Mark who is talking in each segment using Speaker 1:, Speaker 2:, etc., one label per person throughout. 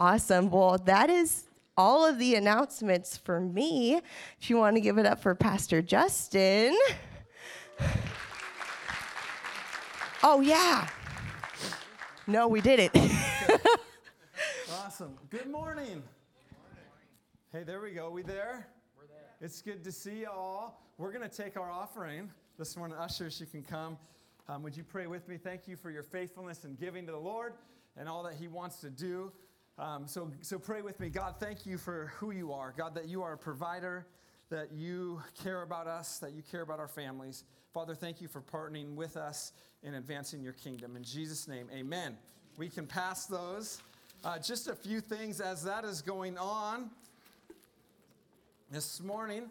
Speaker 1: Awesome. Well, that is all of the announcements for me. If you want to give it up for Pastor Justin. Oh, yeah. No, we didn't.
Speaker 2: Awesome. Good morning. Hey, there we go. We there? We're there. It's good to see you all. We're going to take our offering this morning. Ushers, you can come. Would you pray with me? Thank you for your faithfulness and giving to the Lord and all that He wants to do. So pray with me. God, thank you for who you are. God, that you are a provider, that you care about us, that you care about our families. Father, thank you for partnering with us in advancing your kingdom. In Jesus' name, amen. We can pass those. Just a few things as that is going on. This morning,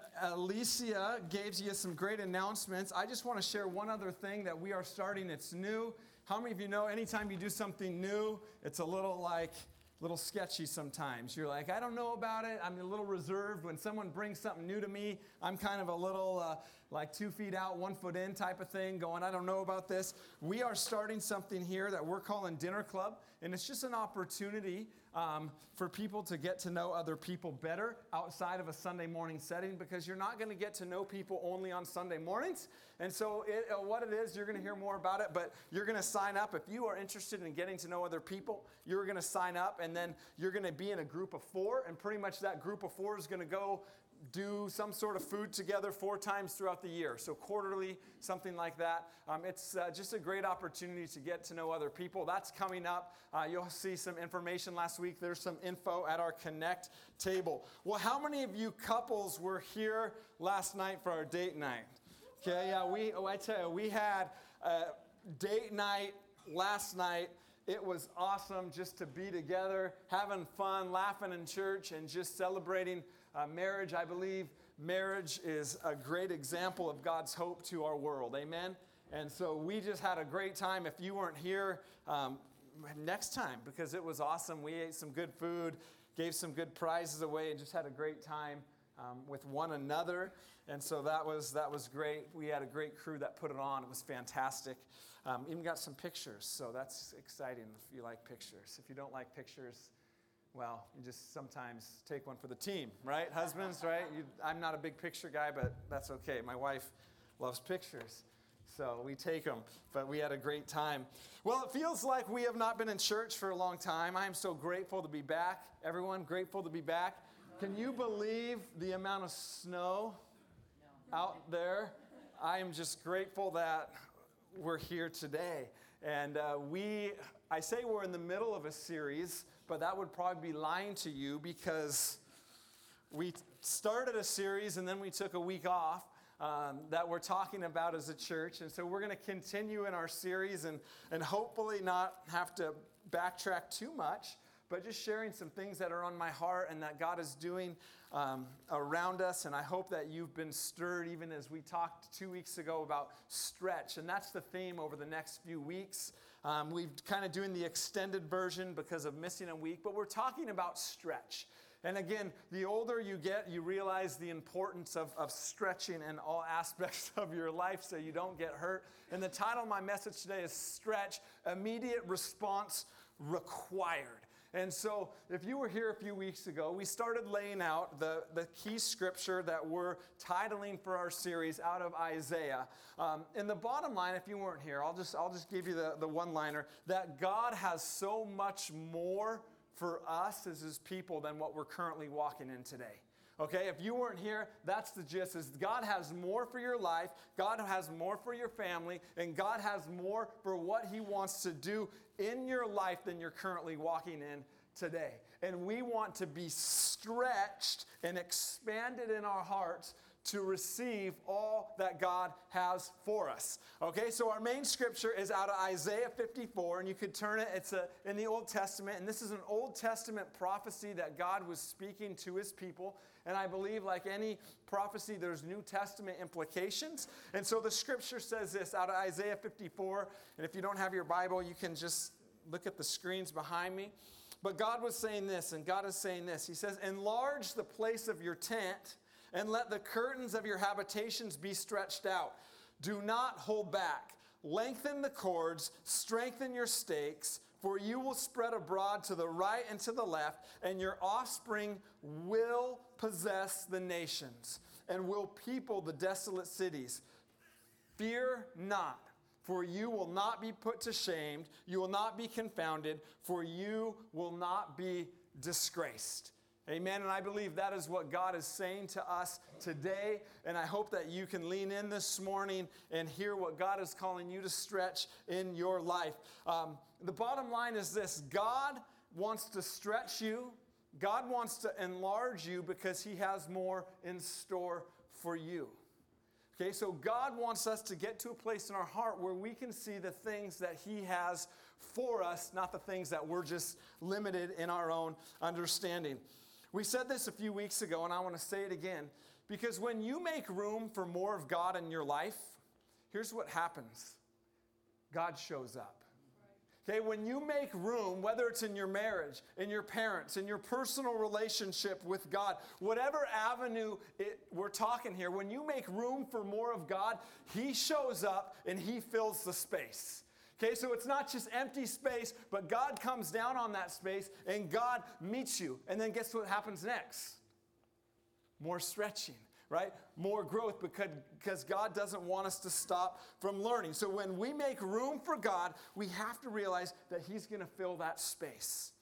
Speaker 2: Alicia gave you some great announcements. I just want to share one other thing that we are starting. It's new. How many of you know anytime you do something new, it's a little sketchy sometimes. You're like, I don't know about it. I'm a little reserved. When someone brings something new to me, I'm kind of a little like 2 feet out, 1 foot in type of thing, going, I don't know about this. We are starting something here that we're calling Dinner Club, and it's just an opportunity for people to get to know other people better outside of a Sunday morning setting, because you're not going to get to know people only on Sunday mornings. And so what it is, you're going to hear more about it, but you're going to sign up. If you are interested in getting to know other people, you're going to sign up, and then you're going to be in a group of 4, and pretty much that group of 4 is going to go do some sort of food together 4 times throughout the year. So quarterly, something like that. It's just a great opportunity to get to know other people. That's coming up. You'll see some information last week. There's some info at our Connect table. Well, how many of you couples were here last night for our date night? Okay, yeah, I tell you, we had a date night last night. It was awesome just to be together, having fun, laughing in church, and just celebrating marriage. I believe marriage is a great example of God's hope to our world. Amen? And so we just had a great time. If you weren't here, next time, because it was awesome. We ate some good food, gave some good prizes away, and just had a great time with one another. And so that was great. We had a great crew that put it on. It was fantastic. Even got some pictures, so that's exciting if you like pictures. If you don't like pictures, well, you just sometimes take one for the team, right? Husbands, right? I'm not a big picture guy, but that's okay. My wife loves pictures, so we take them. But we had a great time. Well, it feels like we have not been in church for a long time. I am so grateful to be back. Everyone, grateful to be back. Can you believe the amount of snow out there? I am just grateful that we're here today. And I say we're in the middle of a series, but that would probably be lying to you, because we started a series and then we took a week off that we're talking about as a church. And so we're going to continue in our series and hopefully not have to backtrack too much, but just sharing some things that are on my heart and that God is doing around us. And I hope that you've been stirred, even as we talked 2 weeks ago about stretch. And that's the theme over the next few weeks. We've kind of doing the extended version because of missing a week, but we're talking about stretch. And again, the older you get, you realize the importance of stretching in all aspects of your life so you don't get hurt. And the title of my message today is Stretch, Immediate Response Required. And so if you were here a few weeks ago, we started laying out the key scripture that we're titling for our series out of Isaiah. And the bottom line, if you weren't here, I'll just give you the one-liner, that God has so much more for us as His people than what we're currently walking in today. Okay, if you weren't here, that's the gist, is God has more for your life, God has more for your family, and God has more for what He wants to do in your life than you're currently walking in today. And we want to be stretched and expanded in our hearts to receive all that God has for us. Okay, so our main scripture is out of Isaiah 54, and you could turn it, it's in the Old Testament, and this is an Old Testament prophecy that God was speaking to His people. And I believe, like any prophecy, there's New Testament implications. And so the scripture says this out of Isaiah 54. And if you don't have your Bible, you can just look at the screens behind me. But God was saying this, and God is saying this. He says, enlarge the place of your tent, and let the curtains of your habitations be stretched out. Do not hold back. Lengthen the cords, strengthen your stakes, For you will spread abroad to the right and to the left, and your offspring will possess the nations and will people the desolate cities. Fear not, for you will not be put to shame. You will not be confounded, for you will not be disgraced. Amen. And I believe that is what God is saying to us today. And I hope that you can lean in this morning and hear what God is calling you to stretch in your life. The bottom line is this: God wants to stretch you. God wants to enlarge you because He has more in store for you. Okay, so God wants us to get to a place in our heart where we can see the things that He has for us, not the things that we're just limited in our own understanding. We said this a few weeks ago, and I want to say it again, because when you make room for more of God in your life, here's what happens. God shows up. Okay, when you make room, whether it's in your marriage, in your parents, in your personal relationship with God, whatever avenue we're talking here, when you make room for more of God, He shows up and He fills the space. Okay, so it's not just empty space, but God comes down on that space and God meets you. And then guess what happens next? More stretching, right? More growth, because God doesn't want us to stop from learning. So when we make room for God, we have to realize that He's going to fill that space.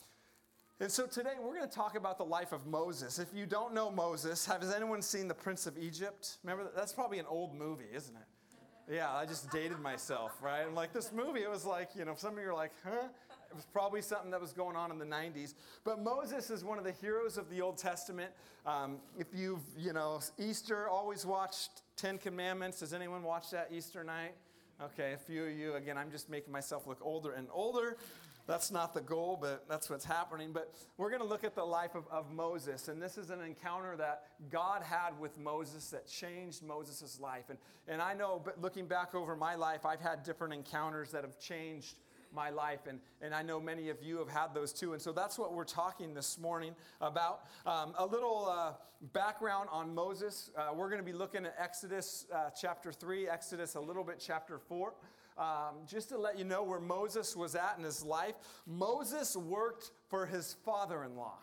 Speaker 2: And so today we're going to talk about the life of Moses. If you don't know Moses, has anyone seen The Prince of Egypt? Remember, that's probably an old movie, isn't it? Yeah, I just dated myself, right? And like this movie, it was like, some of you are like, huh? It was probably something that was going on in the 90s. But Moses is one of the heroes of the Old Testament. If you've, Easter, always watched 10 Commandments. Does anyone watch that Easter night? Okay, a few of you. Again, I'm just making myself look older and older. That's not the goal, but that's what's happening. But we're going to look at the life of Moses. And this is an encounter that God had with Moses that changed Moses' life. And I know, but looking back over my life, I've had different encounters that have changed my life. And I know many of you have had those too. And so that's what we're talking this morning about. A little background on Moses. We're going to be looking at Exodus chapter 3, Exodus a little bit chapter 4. Just to let you know where Moses was at in his life. Moses worked for his father-in-law.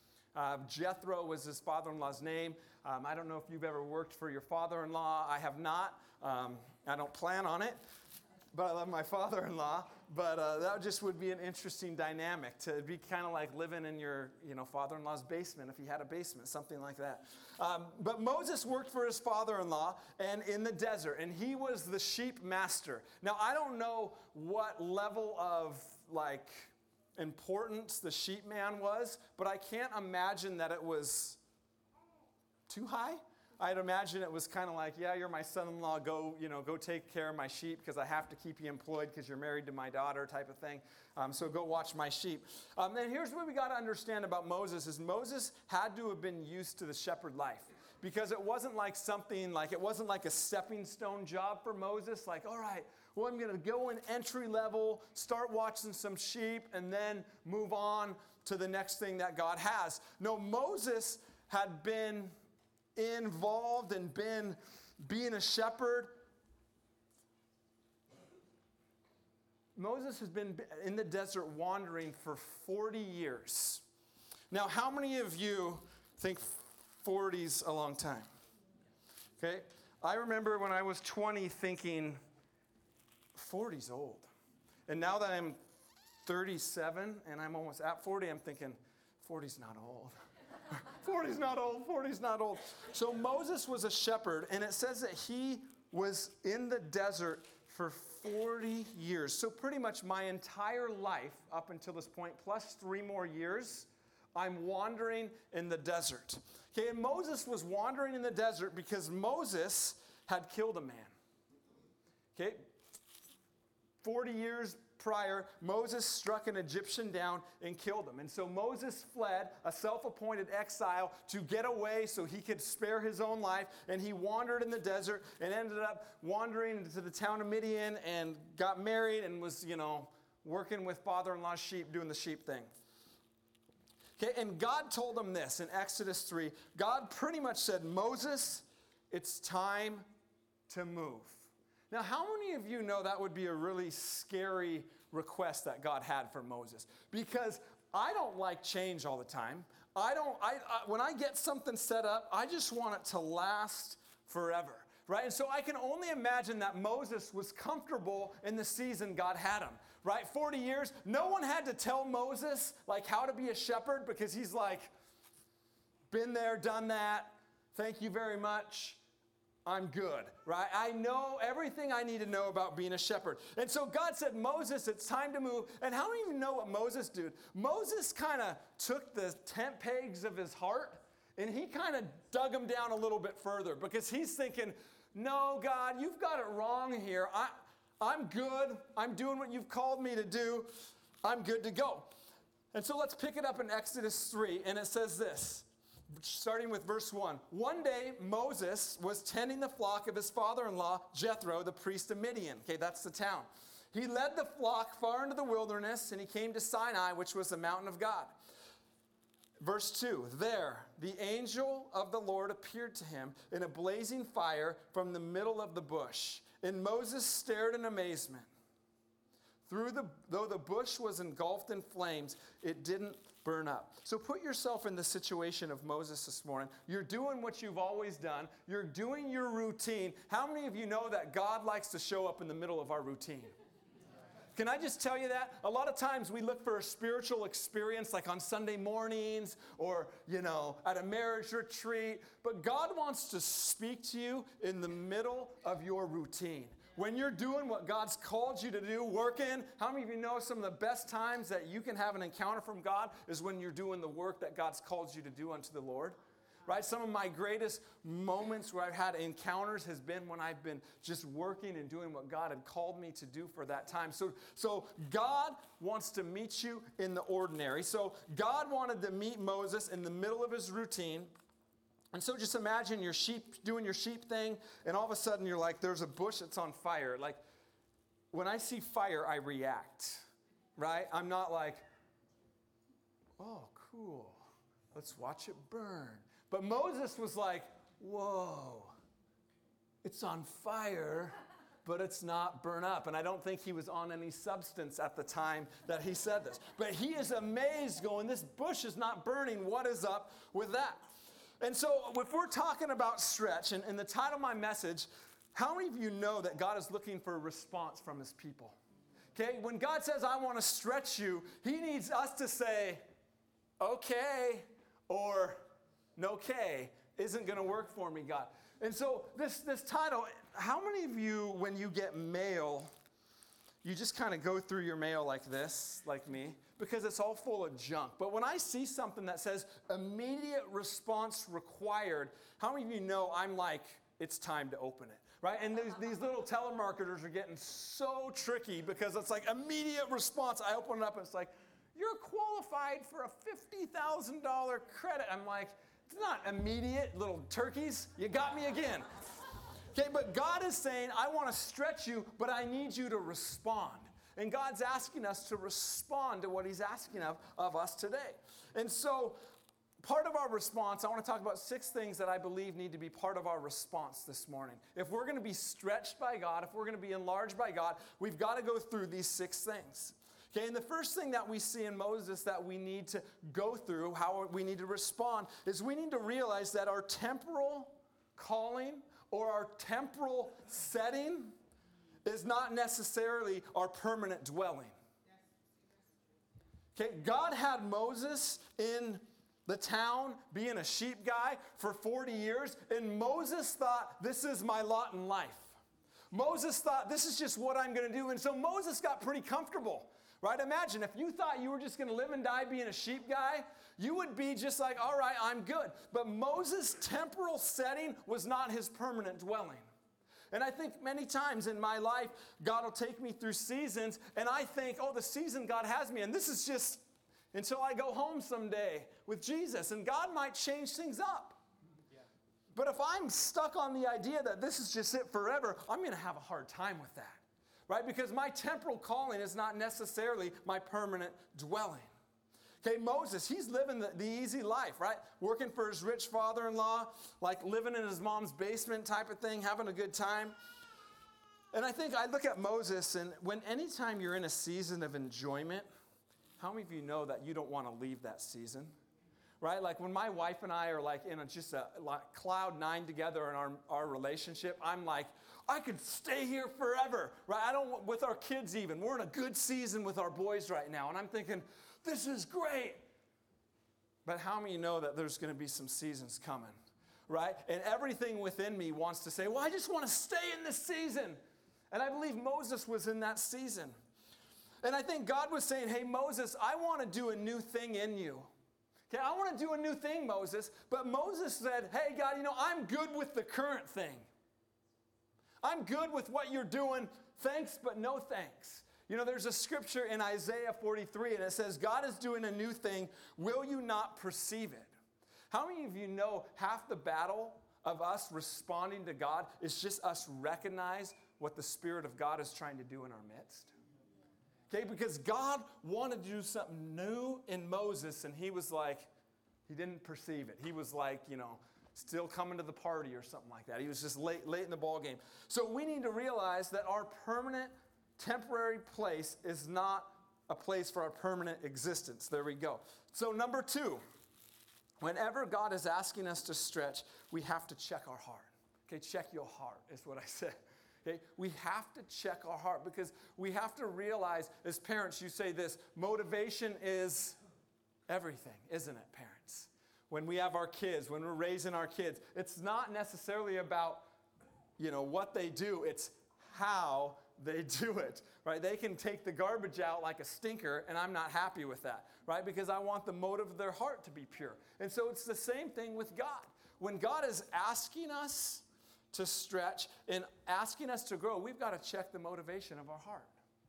Speaker 2: Jethro was his father-in-law's name. I don't know if you've ever worked for your father-in-law. I have not. I don't plan on it. But I love my father-in-law. But that just would be an interesting dynamic, to be kind of like living in your father-in-law's basement, if he had a basement, something like that. But Moses worked for his father-in-law and in the desert, and he was the sheep master. Now, I don't know what level of importance the sheep man was, but I can't imagine that it was too high. I'd imagine it was kind of like, yeah, you're my son-in-law, go take care of my sheep because I have to keep you employed because you're married to my daughter type of thing. So go watch my sheep. And here's what we got to understand about Moses is Moses had to have been used to the shepherd life, because it wasn't like it wasn't like a stepping stone job for Moses. Like, all right, well, I'm going to go in entry level, start watching some sheep, and then move on to the next thing that God has. No, Moses had been involved and been being a shepherd. Moses has been in the desert wandering for 40 years. Now, how many of you think 40's a long time? Okay, I remember when I was 20 thinking 40's old. And now that I'm 37 and I'm almost at 40, I'm thinking 40's not old. 40's not old, 40's not old. So Moses was a shepherd, and it says that he was in the desert for 40 years. So pretty much my entire life up until this point, plus 3 more years, I'm wandering in the desert. Okay, and Moses was wandering in the desert because Moses had killed a man. Okay, 40 years prior, Moses struck an Egyptian down and killed him. And so Moses fled, a self-appointed exile, to get away so he could spare his own life. And he wandered in the desert and ended up wandering into the town of Midian and got married and was, working with father-in-law's sheep, doing the sheep thing. Okay, and God told him this in Exodus 3. God pretty much said, Moses, it's time to move. Now, how many of you know that would be a really scary request that God had for Moses. Because I don't like change all the time. When I get something set up, I just want it to last forever. Right? And so I can only imagine that Moses was comfortable in the season God had him. Right? 40 years. No one had to tell Moses like how to be a shepherd, because he's like, been there, done that. Thank you very much. I'm good, right? I know everything I need to know about being a shepherd. And so God said, Moses, it's time to move. And how many of you know what Moses did? Moses kind of took the tent pegs of his heart and he kind of dug them down a little bit further, because he's thinking, no, God, you've got it wrong here. I'm good. I'm doing what you've called me to do. I'm good to go. And so let's pick it up in Exodus 3, and it says this. Starting with verse 1. One day, Moses was tending the flock of his father-in-law, Jethro, the priest of Midian. Okay, that's the town. He led the flock far into the wilderness, and he came to Sinai, which was the mountain of God. Verse 2. There, the angel of the Lord appeared to him in a blazing fire from the middle of the bush. And Moses stared in amazement. Though the bush was engulfed in flames, it didn't burn up. So put yourself in the situation of Moses this morning. You're doing what you've always done. You're doing your routine. How many of you know that God likes to show up in the middle of our routine? Can I just tell you that? A lot of times we look for a spiritual experience like on Sunday mornings or, at a marriage retreat. But God wants to speak to you in the middle of your routine. When you're doing what God's called you to do, working, how many of you know some of the best times that you can have an encounter from God is when you're doing the work that God's called you to do unto the Lord? Right? Some of my greatest moments where I've had encounters has been when I've been just working and doing what God had called me to do for that time. So God wants to meet you in the ordinary. So God wanted to meet Moses in the middle of his routine. And so just imagine you're doing your sheep thing, and all of a sudden you're like, there's a bush that's on fire. Like, when I see fire, I react, right? I'm not like, oh, cool, let's watch it burn. But Moses was like, whoa, it's on fire, but it's not burn up. And I don't think he was on any substance at the time that he said this. But he is amazed going, this bush is not burning. What is up with that? And so if we're talking about stretch, and the title of my message, how many of you know that God is looking for a response from his people? Okay, when God says, I want to stretch you, he needs us to say, okay, or no-K, isn't going to work for me, God. And so this title, how many of you, when you get mail, you just kind of go through your mail like this, like me, because it's all full of junk. But when I see something that says immediate response required, how many of you know I'm like, it's time to open it, right? And these little telemarketers are getting so tricky because it's like immediate response. I open it up and it's like, you're qualified for a $50,000 credit. I'm like, it's not immediate, little turkeys. You got me again. Okay, but God is saying, I want to stretch you, but I need you to respond. And God's asking us to respond to what he's asking of us today. And so part of our response, I want to talk about 6 things that I believe need to be part of our response this morning. If we're going to be stretched by God, if we're going to be enlarged by God, we've got to go through these 6 things. Okay, and the first thing that we see in Moses that we need to go through, how we need to respond, is we need to realize that our temporal calling or our temporal setting is not necessarily our permanent dwelling. Okay, God had Moses in the town being a sheep guy for 40 years, and Moses thought, this is my lot in life. Moses thought, this is just what I'm going to do, and so Moses got pretty comfortable. Right? Imagine if you thought you were just going to live and die being a sheep guy, you would be just like, all right, I'm good. But Moses' temporal setting was not his permanent dwelling. And I think many times in my life, God will take me through seasons, and I think, oh, the season God has me in, this is just until I go home someday with Jesus, and God might change things up. Yeah. But if I'm stuck on the idea that this is just it forever, I'm going to have a hard time with that. Right? Because my temporal calling is not necessarily my permanent dwelling. Okay, Moses, he's living the easy life, right? Working for his rich father-in-law, like living in his mom's basement type of thing, having a good time. And I think I look at Moses, and anytime you're in a season of enjoyment, how many of you know that you don't want to leave that season? Right? Like when my wife and I are like in just a cloud nine together in our relationship, I'm like, I could stay here forever, right? I don't, with our kids even. We're in a good season with our boys right now. And I'm thinking, this is great. But how many know that there's going to be some seasons coming, right? And everything within me wants to say, well, I just want to stay in this season. And I believe Moses was in that season. And I think God was saying, hey, Moses, I want to do a new thing in you. Okay, I want to do a new thing, Moses. But Moses said, hey, God, I'm good with the current thing. I'm good with what you're doing. Thanks, but no thanks. There's a scripture in Isaiah 43, and it says, God is doing a new thing. Will you not perceive it? How many of you know half the battle of us responding to God is just us recognize what the Spirit of God is trying to do in our midst? Okay, because God wanted to do something new in Moses, and he was like, he didn't perceive it. He was like, still coming to the party or something like that. He was just late in the ball game. So we need to realize that our permanent, temporary place is not a place for our permanent existence. There we go. So number 2, whenever God is asking us to stretch, we have to check our heart. Okay, check your heart is what I said. Okay, we have to check our heart because we have to realize, as parents, you say this, motivation is everything, isn't it, parents? When we have our kids, when we're raising our kids, it's not necessarily about, what they do, it's how they do it, right? They can take the garbage out like a stinker, and I'm not happy with that, right? Because I want the motive of their heart to be pure. And so it's the same thing with God. When God is asking us to stretch and asking us to grow, we've got to check the motivation of our heart.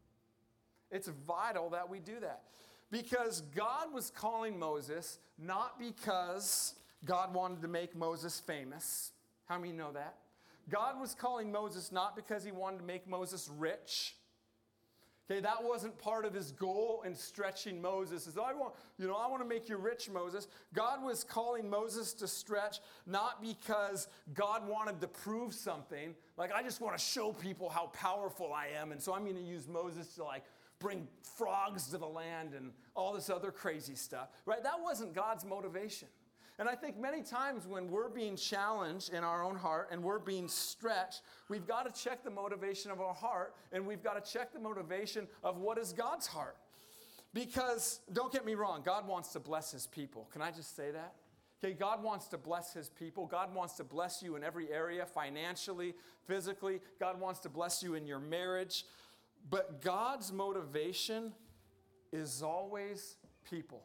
Speaker 2: It's vital that we do that. Because God was calling Moses not because God wanted to make Moses famous. How many know that? God was calling Moses not because he wanted to make Moses rich. Okay, that wasn't part of his goal in stretching Moses. I want to make you rich, Moses. God was calling Moses to stretch not because God wanted to prove something. Like, I just want to show people how powerful I am, and so I'm going to use Moses to bring frogs to the land and all this other crazy stuff. Right? That wasn't God's motivation. And I think many times when we're being challenged in our own heart and we're being stretched, we've got to check the motivation of our heart, and we've got to check the motivation of what is God's heart. Because, don't get me wrong, God wants to bless his people. Can I just say that? Okay, God wants to bless his people. God wants to bless you in every area, financially, physically. God wants to bless you in your marriage. But God's motivation is always people.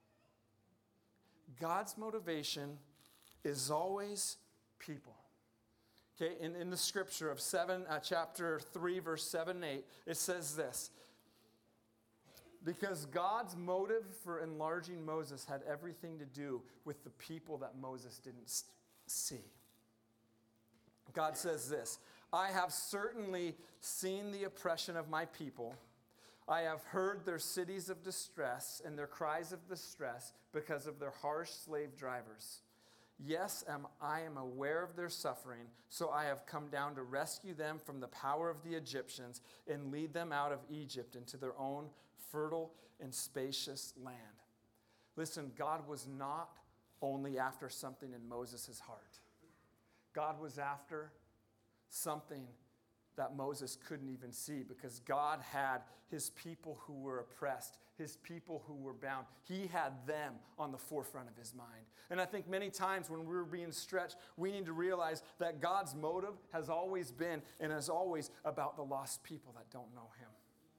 Speaker 2: God's motivation is always people. Okay, in the scripture of chapter 3, verse 7 and 8, it says this. Because God's motive for enlarging Moses had everything to do with the people that Moses didn't see. God says this, I have certainly seen the oppression of my people. I have heard their cities of distress and their cries of distress because of their harsh slave drivers. Yes, I am aware of their suffering, so I have come down to rescue them from the power of the Egyptians and lead them out of Egypt into their own fertile and spacious land. Listen, God was not only after something in Moses' heart. God was after something that Moses couldn't even see, because God had his people who were oppressed, his people who were bound. He had them on the forefront of his mind. And I think many times when we're being stretched, we need to realize that God's motive has always been and is always about the lost people that don't know him.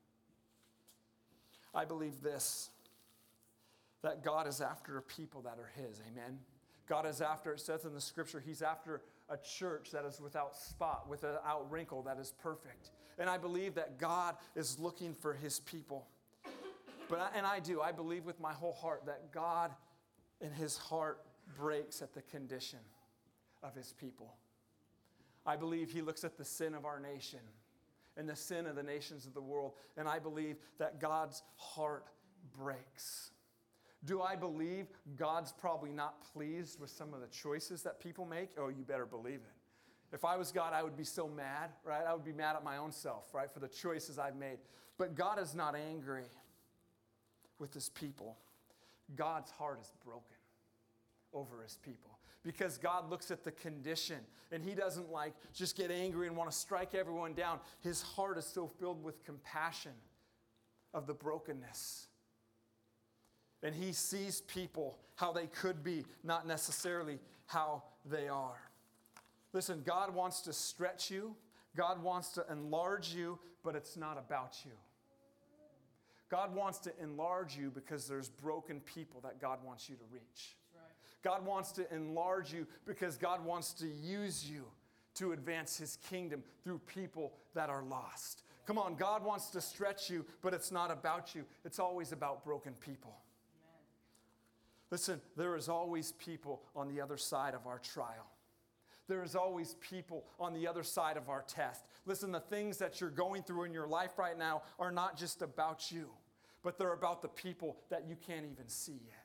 Speaker 2: I believe this, that God is after a people that are his, amen? God is after, it says in the scripture, he's after a church that is without spot, without wrinkle, that is perfect. And I believe that God is looking for his people. I believe with my whole heart that God in his heart breaks at the condition of his people. I believe he looks at the sin of our nation and the sin of the nations of the world, and I believe that God's heart breaks. Do I believe God's probably not pleased with some of the choices that people make? Oh, you better believe it. If I was God, I would be so mad, right? I would be mad at my own self, right, for the choices I've made. But God is not angry with his people. God's heart is broken over his people because God looks at the condition and he doesn't like just get angry and want to strike everyone down. His heart is so filled with compassion of the brokenness. And he sees people how they could be, not necessarily how they are. Listen, God wants to stretch you. God wants to enlarge you, but it's not about you. God wants to enlarge you because there's broken people that God wants you to reach. God wants to enlarge you because God wants to use you to advance his kingdom through people that are lost. Come on, God wants to stretch you, but it's not about you. It's always about broken people. Amen. Listen, there is always people on the other side of our trial. There is always people on the other side of our test. Listen, the things that you're going through in your life right now are not just about you, but they're about the people that you can't even see yet.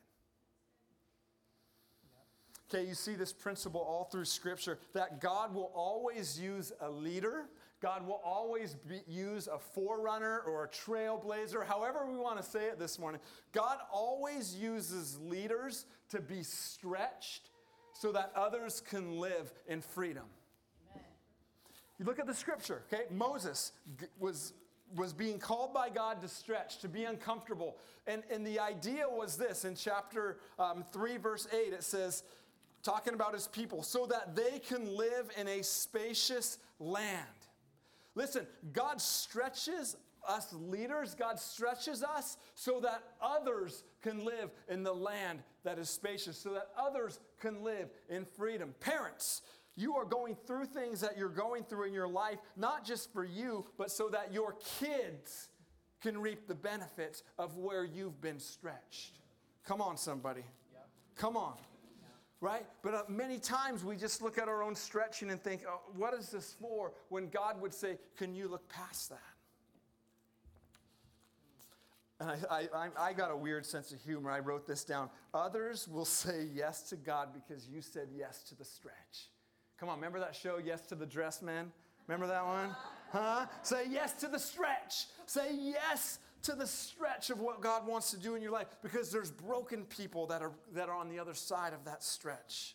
Speaker 2: Okay, you see this principle all through Scripture that God will always use a leader. God will always use a forerunner or a trailblazer, however we want to say it this morning. God always uses leaders to be stretched so that others can live in freedom. Amen. You look at the Scripture, okay? Moses was being called by God to stretch, to be uncomfortable. And the idea was this. In chapter 3, verse 8, it says, talking about his people, so that they can live in a spacious land. Listen, God stretches us leaders, God stretches us so that others can live in the land that is spacious, so that others can live in freedom. Parents, you are going through things that you're going through in your life, not just for you, but so that your kids can reap the benefits of where you've been stretched. Come on, somebody. Yep. Come on. Right? But many times we just look at our own stretching and think, oh, what is this for? When God would say, can you look past that? And I got a weird sense of humor. I wrote this down. Others will say yes to God because you said yes to the stretch. Come on, remember that show, Yes to the Dress Man? Remember that one? Huh? Say yes to the stretch. Say yes to the stretch of what God wants to do in your life, because there's broken people that are on the other side of that stretch.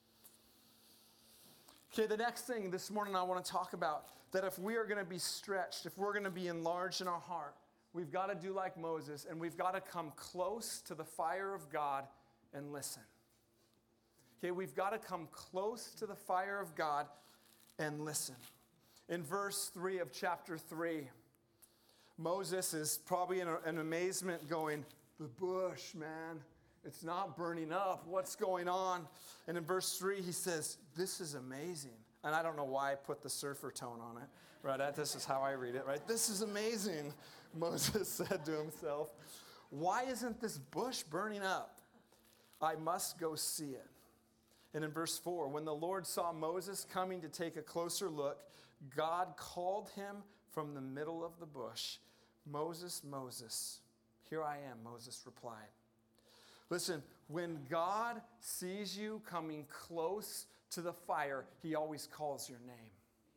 Speaker 2: Okay, the next thing this morning I want to talk about, that if we are going to be stretched, if we're going to be enlarged in our heart, we've got to do like Moses, and we've got to come close to the fire of God and listen. Okay, we've got to come close to the fire of God and listen. In verse 3 of chapter 3, Moses is probably in amazement going, the bush, man, it's not burning up. What's going on? And in verse 3, he says, this is amazing. And I don't know why I put the surfer tone on it. Right? This is how I read it, right? This is amazing, Moses said to himself. Why isn't this bush burning up? I must go see it. And in verse 4, when the Lord saw Moses coming to take a closer look, God called him from the middle of the bush. Moses, Moses. Here I am, Moses replied. Listen, when God sees you coming close to the fire, he always calls your name.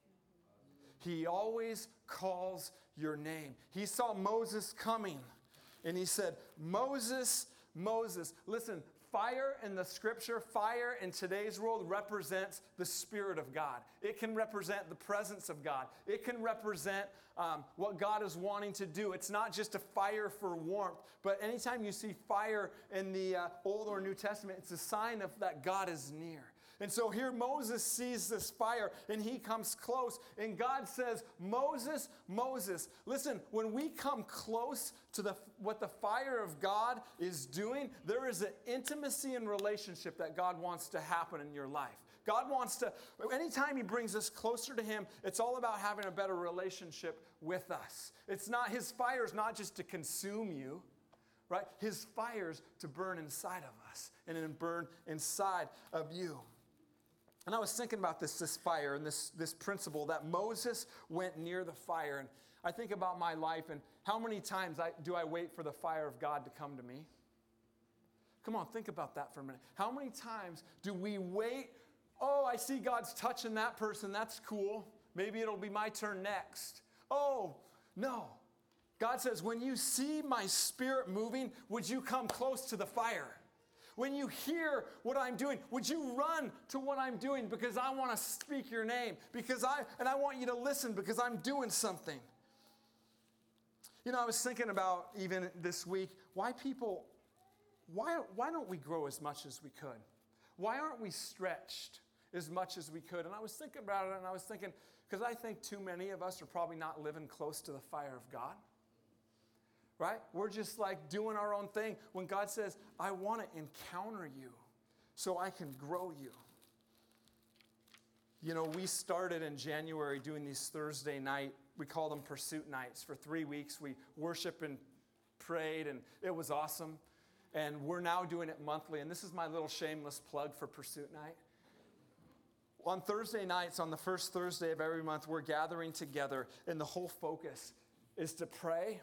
Speaker 2: He always calls your name. He saw Moses coming, and he said, Moses, Moses. Listen, fire in the Scripture, fire in today's world represents the Spirit of God. It can represent the presence of God. It can represent what God is wanting to do. It's not just a fire for warmth, but anytime you see fire in the Old or New Testament, it's a sign of that God is near. And so here Moses sees this fire, and he comes close, and God says, Moses, Moses. Listen, when we come close to what the fire of God is doing, there is an intimacy and relationship that God wants to happen in your life. God wants to, anytime he brings us closer to him, it's all about having a better relationship with us. His fire is not just to consume you, right? His fire's to burn inside of us and then burn inside of you. And I was thinking about this fire and this principle that Moses went near the fire. And I think about my life and how many times do I wait for the fire of God to come to me? Come on, think about that for a minute. How many times do we wait Oh, I see God's touching that person. That's cool. Maybe it'll be my turn next. Oh, no. God says, when you see my Spirit moving, would you come close to the fire? When you hear what I'm doing, would you run to what I'm doing because I want to speak your name? And I want you to listen because I'm doing something. You know, I was thinking about even this week, why don't we grow as much as we could? Why aren't we stretched as much as we could? And I was thinking about it, and I was thinking, because I think too many of us are probably not living close to the fire of God. Right? We're just like doing our own thing when God says, I want to encounter you so I can grow you. You know, we started in January doing these Thursday night, we call them Pursuit Nights. For 3 weeks, we worshiped and prayed, and it was awesome. And we're now doing it monthly, and this is my little shameless plug for Pursuit Night. On Thursday nights, on the first Thursday of every month, we're gathering together, and the whole focus is to pray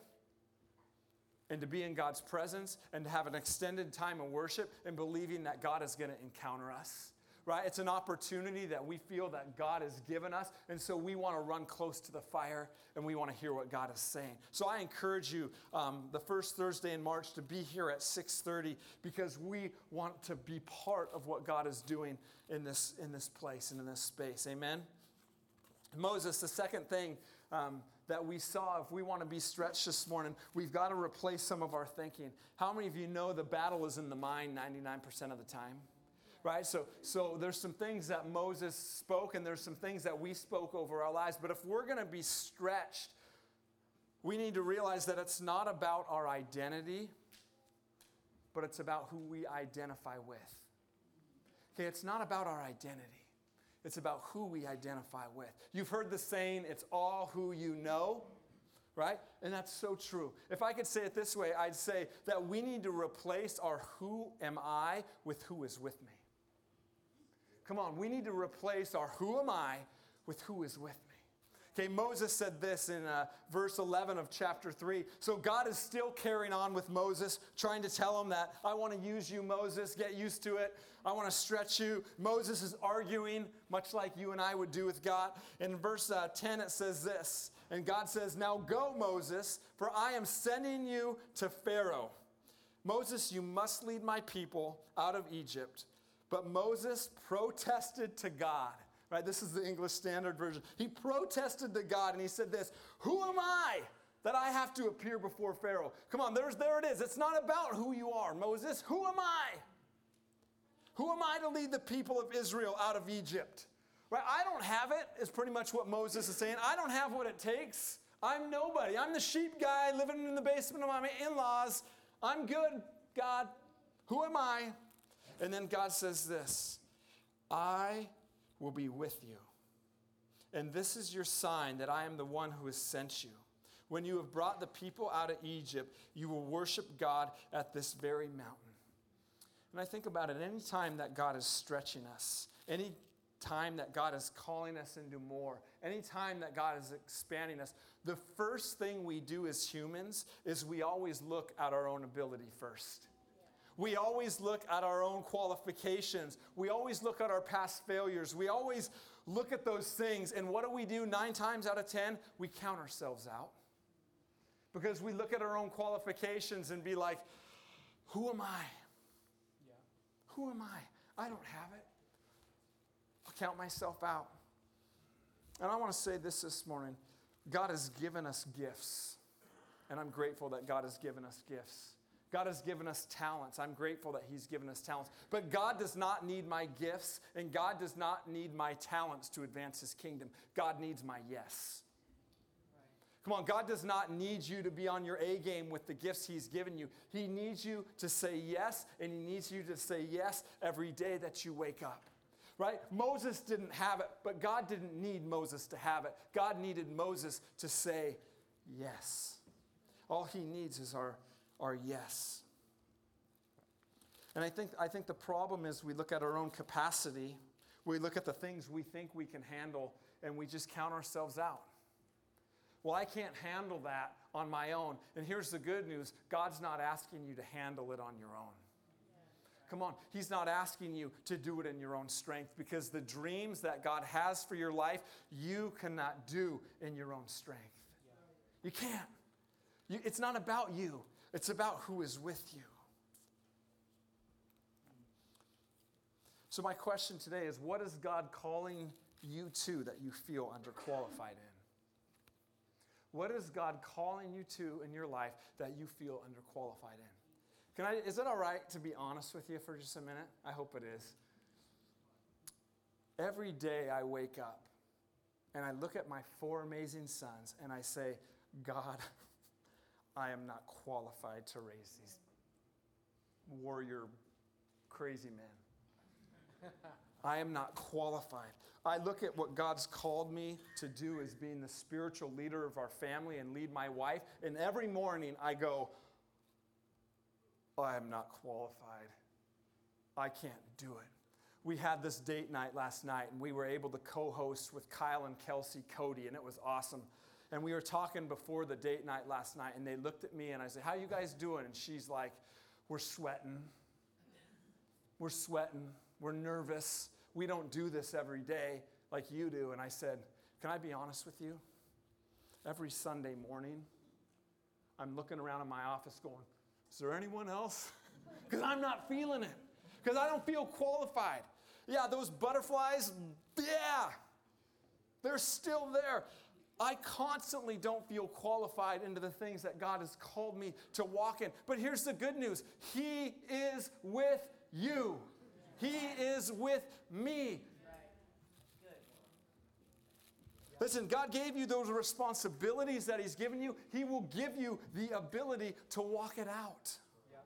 Speaker 2: and to be in God's presence and to have an extended time of worship and believing that God is going to encounter us, right? It's an opportunity that we feel that God has given us, and so we want to run close to the fire and we want to hear what God is saying. So I encourage you the first Thursday in March to be here at 6:30 because we want to be part of what God is doing in this place and in this space. Amen? Moses, the second thing that we saw, if we want to be stretched this morning, we've got to replace some of our thinking. How many of you know the battle is in the mind 99% of the time? Right? So there's some things that Moses spoke, and there's some things that we spoke over our lives. But if we're going to be stretched, we need to realize that it's not about our identity, but it's about who we identify with. Okay, it's not about our identity. It's about who we identify with. You've heard the saying, it's all who you know, right? And that's so true. If I could say it this way, I'd say that we need to replace our who am I with who is with me. Come on, we need to replace our who am I with who is with me. Okay, Moses said this in verse 11 of chapter 3. So God is still carrying on with Moses, trying to tell him that I want to use you, Moses. Get used to it. I want to stretch you. Moses is arguing, much like you and I would do with God. In verse 10, it says this. And God says, now go, Moses, for I am sending you to Pharaoh. Moses, you must lead my people out of Egypt. But Moses protested to God. Right, this is the English Standard Version. He protested to God and he said this, who am I that I have to appear before Pharaoh? Come on, there it is. It's not about who you are, Moses. Who am I? Who am I to lead the people of Israel out of Egypt? Right, I don't have it, is pretty much what Moses is saying. I don't have what it takes. I'm nobody. I'm the sheep guy living in the basement of my in-laws. I'm good, God. Who am I? And then God says this, I will be with you. And this is your sign that I am the one who has sent you. When you have brought the people out of Egypt, you will worship God at this very mountain. And I think about it, any time that God is stretching us, any time that God is calling us into more, any time that God is expanding us, the first thing we do as humans is we always look at our own ability first. We always look at our own qualifications. We always look at our past failures. We always look at those things. And what do? 9 times out of 10, we count ourselves out. Because we look at our own qualifications and be like, who am I? Yeah. Who am I? I don't have it. I'll count myself out. And I want to say this morning. God has given us gifts. And I'm grateful that God has given us gifts. God has given us talents. I'm grateful that he's given us talents. But God does not need my gifts, and God does not need my talents to advance his kingdom. God needs my yes. Right. Come on, God does not need you to be on your A game with the gifts he's given you. He needs you to say yes, and he needs you to say yes every day that you wake up. Right? Moses didn't have it, but God didn't need Moses to have it. God needed Moses to say yes. All he needs is our yes. And I think the problem is we look at our own capacity, we look at the things we think we can handle, and we just count ourselves out. Well, I can't handle that on my own. And here's the good news. God's not asking you to handle it on your own. Come on, he's not asking you to do it in your own strength, because the dreams that God has for your life, you cannot do in your own strength. You can't. It's not about you. It's about who is with you. So my question today is, what is God calling you to that you feel underqualified in? What is God calling you to in your life that you feel underqualified in? Is it all right to be honest with you for just a minute? I hope it is. Every day I wake up and I look at my 4 amazing sons and I say, God, I am not qualified to raise these warrior crazy men. I am not qualified. I look at what God's called me to do as being the spiritual leader of our family and lead my wife, and every morning I go, I am not qualified. I can't do it. We had this date night last night, and we were able to co-host with Kyle and Kelsey Cody, and it was awesome. And we were talking before the date night last night, and they looked at me, and I said, how you guys doing? And she's like, we're sweating. We're sweating. We're nervous. We don't do this every day like you do. And I said, can I be honest with you? Every Sunday morning, I'm looking around in my office going, is there anyone else? Because I'm not feeling it. Because I don't feel qualified. Yeah, those butterflies, yeah, they're still there. I constantly don't feel qualified into the things that God has called me to walk in. But here's the good news. He is with you. He is with me. Listen, God gave you those responsibilities that He's given you. He will give you the ability to walk it out.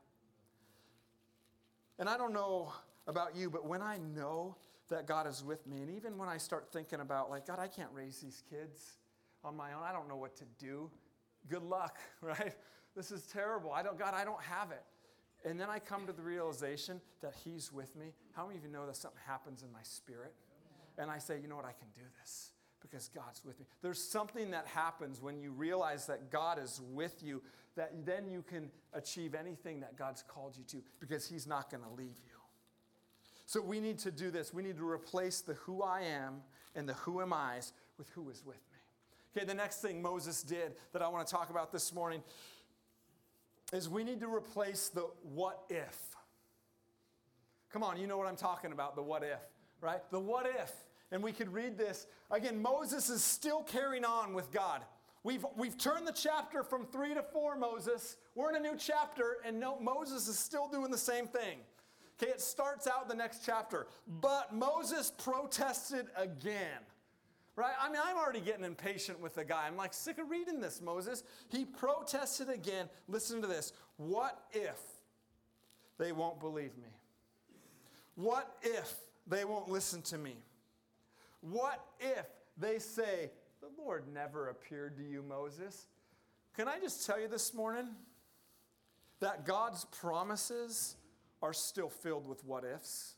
Speaker 2: And I don't know about you, but when I know that God is with me, and even when I start thinking about, like, God, I can't raise these kids on my own. I don't know what to do. Good luck, right? This is terrible. God, I don't have it. And then I come to the realization that He's with me. How many of you know that something happens in my spirit? And I say, you know what, I can do this because God's with me. There's something that happens when you realize that God is with you, that then you can achieve anything that God's called you to, because He's not going to leave you. So we need to do this. We need to replace the who I am and the who am I's with who is with me. Okay, the next thing Moses did that I want to talk about this morning is we need to replace the what if. Come on, you know what I'm talking about, the what if, right? The what if. And we could read this. Again, Moses is still carrying on with God. We've turned the chapter from 3 to 4, Moses. We're in a new chapter, and Moses is still doing the same thing. Okay, it starts out the next chapter. But Moses protested again. Right? I mean, I'm already getting impatient with the guy. I'm like, sick of reading this, Moses. He protested again. Listen to this. What if they won't believe me? What if they won't listen to me? What if they say, the Lord never appeared to you, Moses? Can I just tell you this morning that God's promises are still filled with what ifs?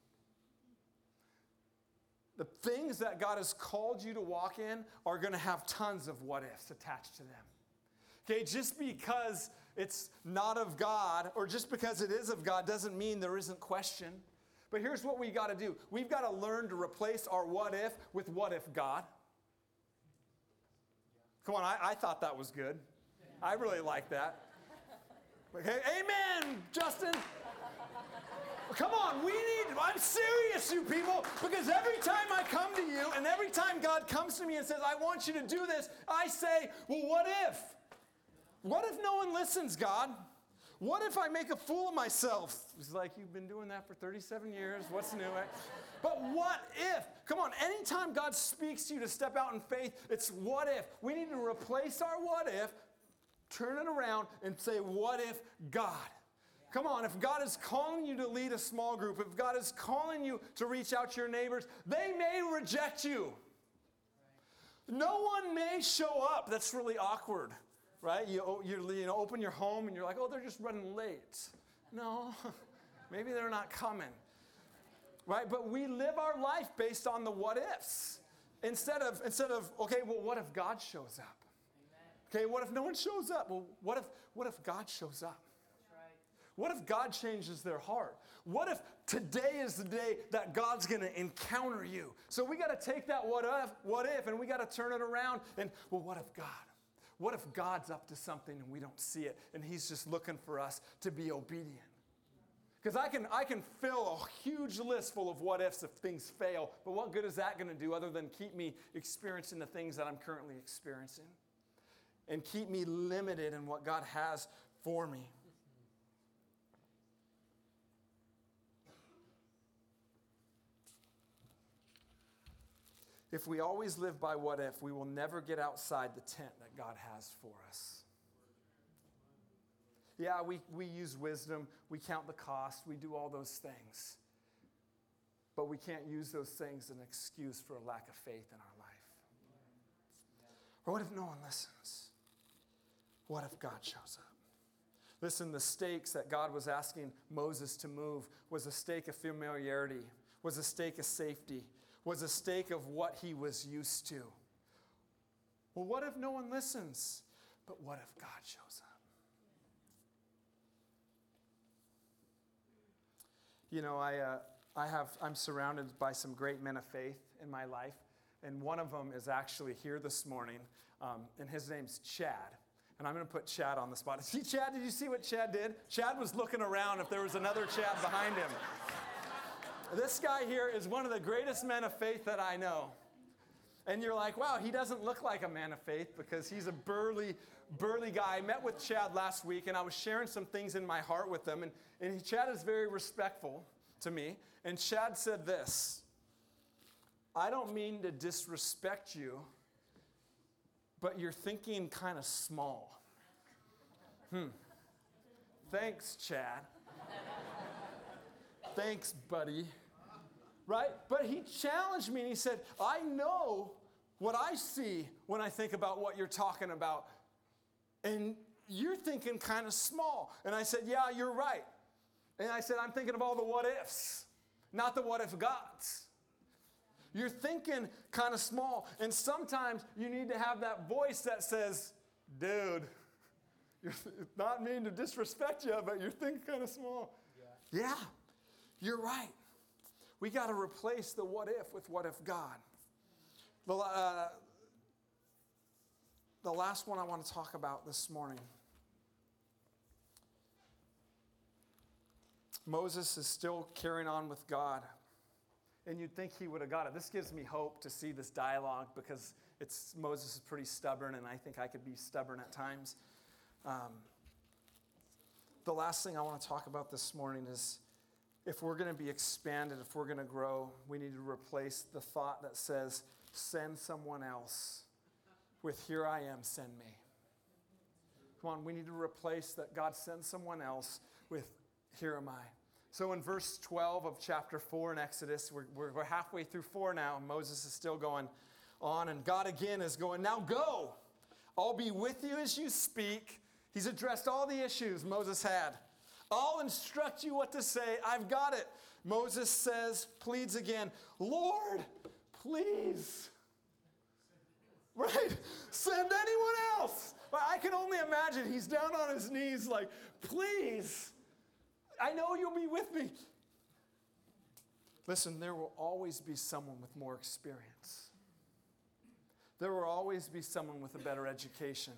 Speaker 2: The things that God has called you to walk in are going to have tons of what ifs attached to them. Okay, just because it's not of God or just because it is of God doesn't mean there isn't question. But here's what we got to do. We've got to learn to replace our what if with what if God. Come on, I thought that was good. I really like that. Okay, amen, Justin. Come on, I'm serious, you people, because every time I come to you and every time God comes to me and says, I want you to do this, I say, well, what if? What if no one listens, God? What if I make a fool of myself? He's like, you've been doing that for 37 years. What's new? But what if? Come on, anytime God speaks to you to step out in faith, it's what if. We need to replace our what if, turn it around, and say, what if God? Come on, if God is calling you to lead a small group, if God is calling you to reach out to your neighbors, they may reject you. No one may show up. That's really awkward, right? You open your home and you're like, oh, they're just running late. No, maybe they're not coming, right? But we live our life based on the what ifs instead of okay, well, what if God shows up? Okay, what if no one shows up? Well, what if God shows up? What if God changes their heart? What if today is the day that God's going to encounter you? So we got to take that what if, and we got to turn it around. And, well, what if God? What if God's up to something and we don't see it, and he's just looking for us to be obedient? Because I can fill a huge list full of what ifs if things fail, but what good is that going to do other than keep me experiencing the things that I'm currently experiencing and keep me limited in what God has for me? If we always live by what if, we will never get outside the tent that God has for us. Yeah, we use wisdom, we count the cost, we do all those things. But we can't use those things as an excuse for a lack of faith in our life. Or what if no one listens? What if God shows up? Listen, the stakes that God was asking Moses to move was a stake of familiarity, was a stake of safety, was a stake of what he was used to. Well, what if no one listens? But what if God shows up? You know, I'm surrounded by some great men of faith in my life, and one of them is actually here this morning, and his name's Chad. And I'm going to put Chad on the spot. See, Chad, did you see what Chad did? Chad was looking around if there was another Chad behind him. This guy here is one of the greatest men of faith that I know. And you're like, wow, he doesn't look like a man of faith because he's a burly guy. I met with Chad last week, and I was sharing some things in my heart with him. And Chad is very respectful to me. And Chad said this: I don't mean to disrespect you, but you're thinking kind of small. Thanks, Chad. Thanks, buddy. Right? But he challenged me and he said, I know what I see when I think about what you're talking about. And you're thinking kind of small. And I said, yeah, you're right. And I said, I'm thinking of all the what ifs, not the what if gods. You're thinking kind of small. And sometimes you need to have that voice that says, dude, you're not mean to disrespect you, but you're thinking kind of small. Yeah, you're right. We got to replace the what if with what if God. The last one I want to talk about this morning. Moses is still carrying on with God. And you'd think he would have got it. This gives me hope to see this dialogue because Moses is pretty stubborn, and I think I could be stubborn at times. The last thing I want to talk about this morning is if we're going to be expanded, if we're going to grow, we need to replace the thought that says, send someone else with here I am, send me. Come on, we need to replace that God sends someone else with here am I. So in verse 12 of chapter 4 in Exodus, we're halfway through 4 now, and Moses is still going on, and God again is going, now go. I'll be with you as you speak. He's addressed all the issues Moses had. I'll instruct you what to say. I've got it. Moses pleads again, Lord, please. Right? Send anyone else. I can only imagine he's down on his knees like, please. I know you'll be with me. Listen, there will always be someone with more experience. There will always be someone with a better education.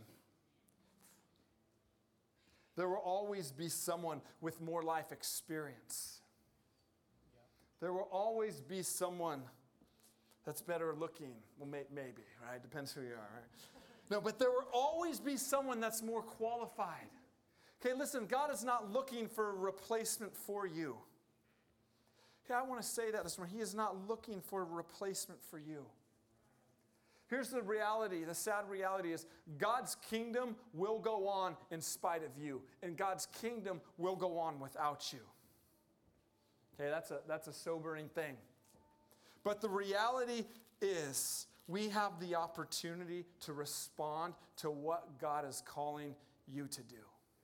Speaker 2: There will always be someone with more life experience. There will always be someone that's better looking. Well, maybe, right? Depends who you are, right? No, but there will always be someone that's more qualified. Okay, listen, God is not looking for a replacement for you. Okay, I want to say that this morning. He is not looking for a replacement for you. Here's the reality. The sad reality is God's kingdom will go on in spite of you, and God's kingdom will go on without you. Okay, that's a sobering thing. But the reality is we have the opportunity to respond to what God is calling you to do.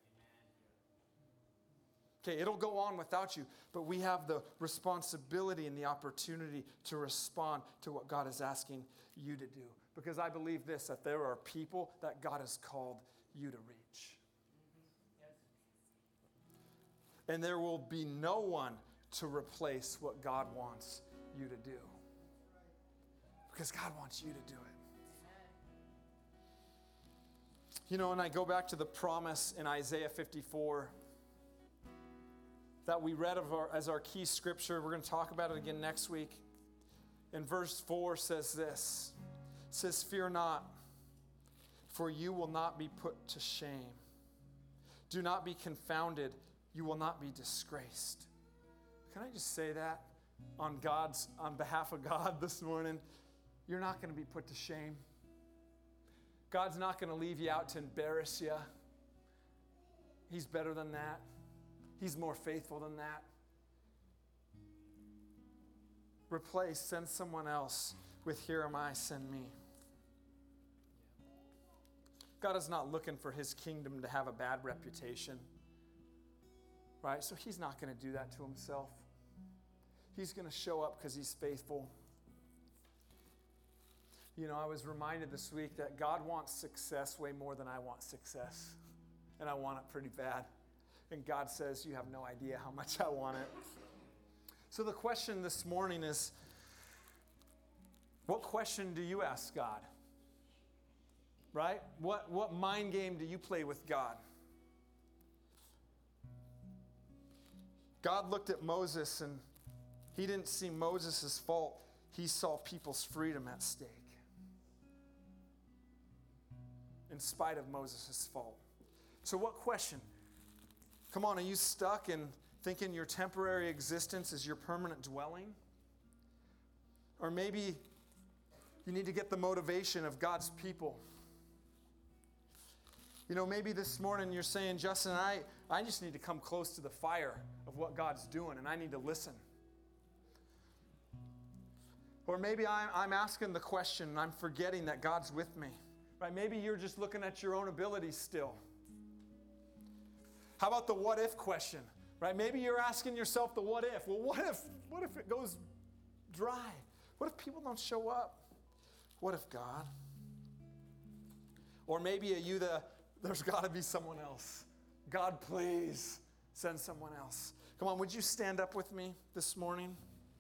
Speaker 2: Okay, it'll go on without you, but we have the responsibility and the opportunity to respond to what God is asking you to do. Because I believe this, that there are people that God has called you to reach. And there will be no one to replace what God wants you to do. Because God wants you to do it. You know, and I go back to the promise in Isaiah 54 that we read as our key scripture. We're going to talk about it again next week. And verse 4 says this. It says, "Fear not, for you will not be put to shame. Do not be confounded, you will not be disgraced." Can I just say that on behalf of God this morning? You're not going to be put to shame. God's not going to leave you out to embarrass you. He's better than that. He's more faithful than that. Send someone else with "Here am I, send me." God is not looking for his kingdom to have a bad reputation. Right? So he's not going to do that to himself. He's going to show up because he's faithful. You know, I was reminded this week that God wants success way more than I want success. And I want it pretty bad. And God says, you have no idea how much I want it. So the question this morning is, what question do you ask God? Right? What mind game do you play with God? God looked at Moses and he didn't see Moses' fault. He saw people's freedom at stake. In spite of Moses' fault. So what question? Come on, are you stuck in thinking your temporary existence is your permanent dwelling? Or maybe you need to get the motivation of God's people. You know, maybe this morning you're saying, Justin, I just need to come close to the fire of what God's doing, and I need to listen. Or maybe I'm asking the question, and I'm forgetting that God's with me. Right? Maybe you're just looking at your own abilities still. How about the what if question? Right? Maybe you're asking yourself the what if. Well, what if it goes dry? What if people don't show up? What if God? Or maybe there's got to be someone else. God, please send someone else. Come on, would you stand up with me this morning?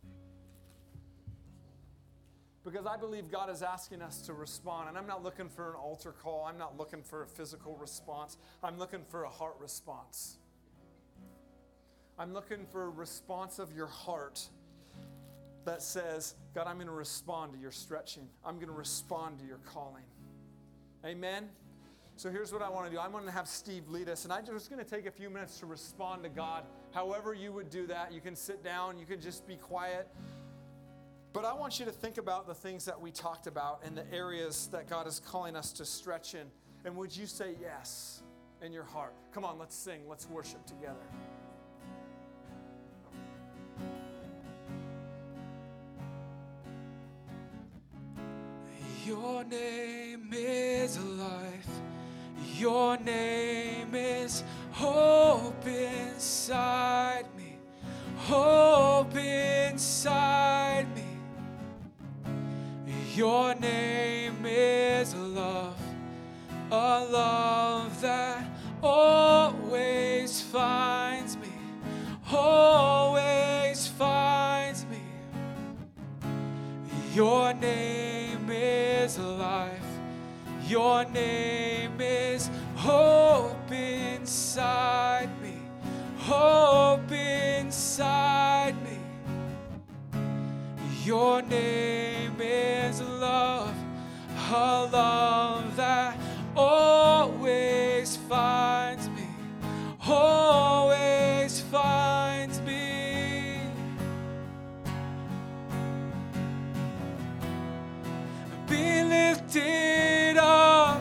Speaker 2: Because I believe God is asking us to respond. And I'm not looking for an altar call. I'm not looking for a physical response. I'm looking for a heart response. I'm looking for a response of your heart that says, God, I'm going to respond to your stretching. I'm going to respond to your calling. Amen? So here's what I want to do. I'm going to have Steve lead us. And I'm just going to take a few minutes to respond to God. However you would do that. You can sit down. You can just be quiet. But I want you to think about the things that we talked about and the areas that God is calling us to stretch in. And would you say yes in your heart? Come on, let's sing. Let's worship together.
Speaker 3: Your name is life. Your name is hope inside me. Hope inside me. Your name is love, a love that always finds me, always finds me. Your name is life, your name is hope inside me, hope inside me. Your name is love, a love that always finds me, always finds me. Be lifted up,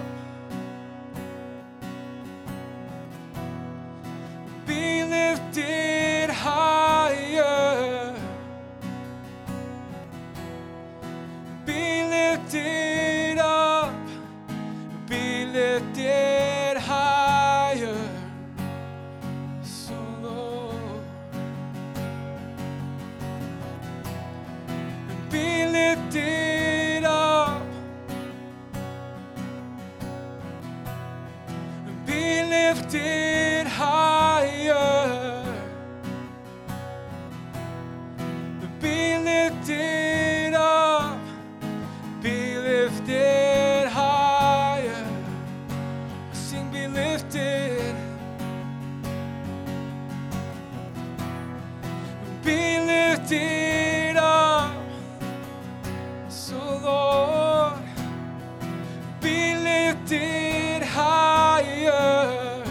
Speaker 3: be lifted higher. Be lifted up, be lifted higher, so low. Be lifted up, be lifted higher. lifted up, be lifted higher. Sing, be lifted. Be lifted up. So Lord, be lifted higher.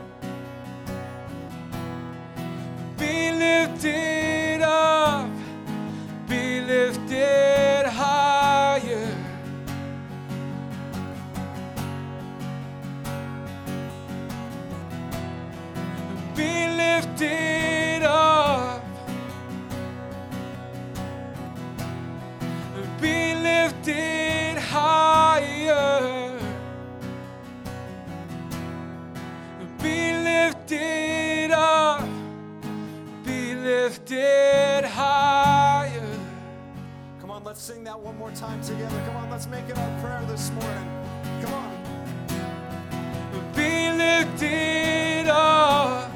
Speaker 3: Be lifted up. Be lifted higher. Be lifted up. Be lifted higher. Be lifted up. Be lifted higher.
Speaker 2: Come on, let's sing that one more time together. Come on, let's make it our prayer this morning. Come on.
Speaker 3: Be lifted up.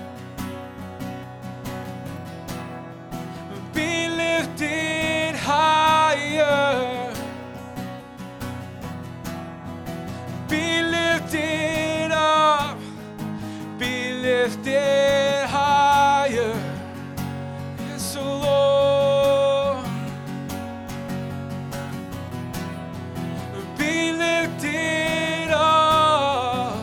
Speaker 3: Be lifted higher. Be lifted up. Be lifted higher. Yes, oh Lord. Be lifted up.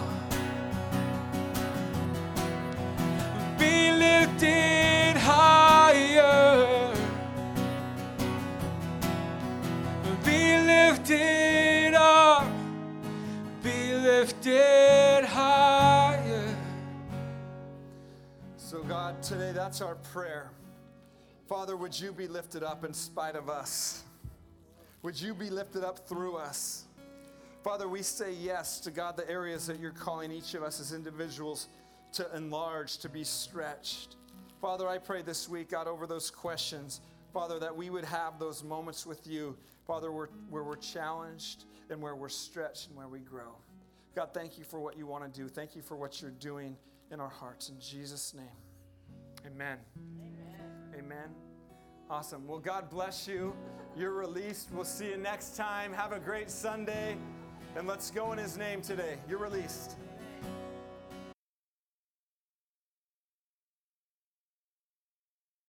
Speaker 3: Be lifted higher. Be lifted up. Be lifted higher.
Speaker 2: So, God, today that's our prayer. Father, would you be lifted up in spite of us? Would you be lifted up through us? Father, we say yes to, God, the areas that you're calling each of us as individuals to enlarge, to be stretched. Father, I pray this week, God, over those questions, Father, that we would have those moments with you, Father, where we're challenged and where we're stretched and where we grow. God, thank you for what you want to do. Thank you for what you're doing in our hearts. In Jesus' name, amen. Amen. Awesome. Well, God bless you. You're released. We'll see you next time. Have a great Sunday. And let's go in his name today. You're released.